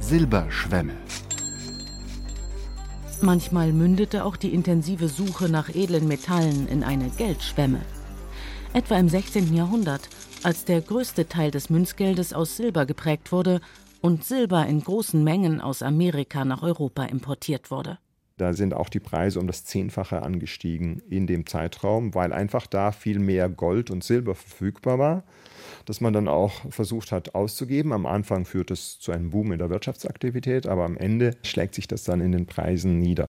Silberschwämme. Manchmal mündete auch die intensive Suche nach edlen Metallen in eine Geldschwemme. Etwa im 16. Jahrhundert, als der größte Teil des Münzgeldes aus Silber geprägt wurde und Silber in großen Mengen aus Amerika nach Europa importiert wurde. Da sind auch die Preise um das 10-fache angestiegen in dem Zeitraum, weil einfach da viel mehr Gold und Silber verfügbar war, das man dann auch versucht hat auszugeben. Am Anfang führt es zu einem Boom in der Wirtschaftsaktivität, aber am Ende schlägt sich das dann in den Preisen nieder.